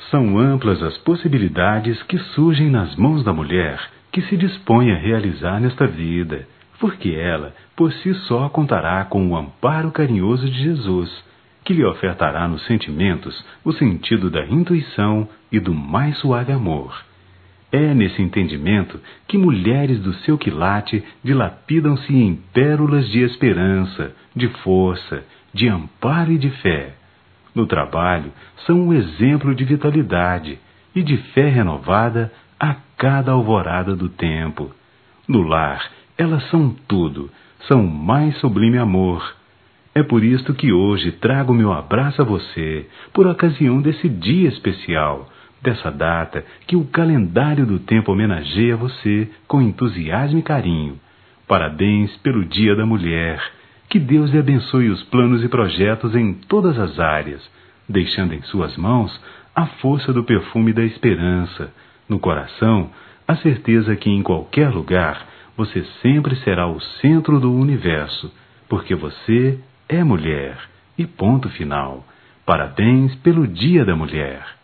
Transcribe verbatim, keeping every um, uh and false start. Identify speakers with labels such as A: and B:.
A: São amplas as possibilidades que surgem nas mãos da mulher que se dispõe a realizar nesta vida, porque ela, por si só, contará com o amparo carinhoso de Jesus, que lhe ofertará nos sentimentos o sentido da intuição e do mais suave amor. É nesse entendimento que mulheres do seu quilate dilapidam-se em pérolas de esperança, de força, de amparo e de fé. No trabalho, são um exemplo de vitalidade e de fé renovada a cada alvorada do tempo. No lar, elas são tudo, são o mais sublime amor. É por isto que hoje trago meu abraço a você, por ocasião desse dia especial, dessa data que o calendário do tempo homenageia você com entusiasmo e carinho. Parabéns pelo Dia da Mulher. Que Deus lhe abençoe os planos e projetos em todas as áreas, deixando em suas mãos a força do perfume da esperança, no coração, a certeza que em qualquer lugar você sempre será o centro do universo, porque você é mulher. E ponto final. Parabéns pelo Dia da Mulher.